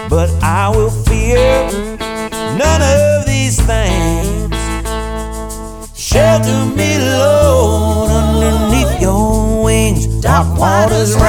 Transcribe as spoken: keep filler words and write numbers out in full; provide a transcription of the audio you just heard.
but I will fear none of these things. Shelter me, Lord, underneath your wings. Dark waters